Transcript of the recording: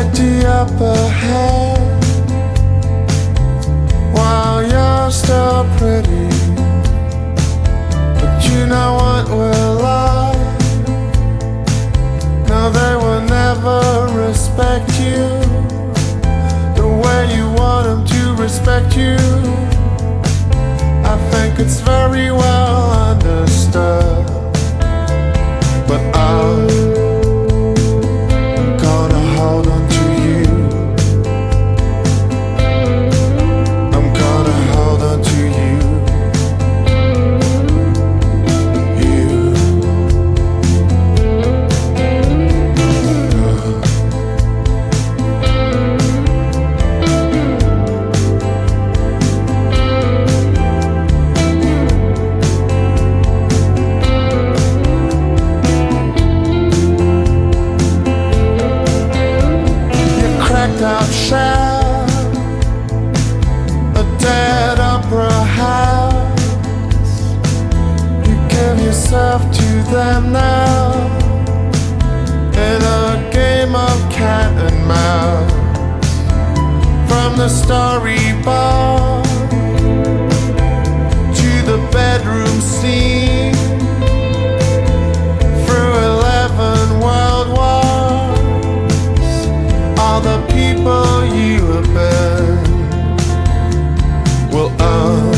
take the upper hand while you're still pretty. But you know what we're like. No, they will never respect you the way you want them to respect you. I think it's very well understood. But I'm gonna hold on to you. I'm gonna hold on to you. You. Out shell, a dead opera house. You give yourself to them now in a game of cat and mouse. From the storyboard to the bedroom scene, through 11 world wars, all the people you have been will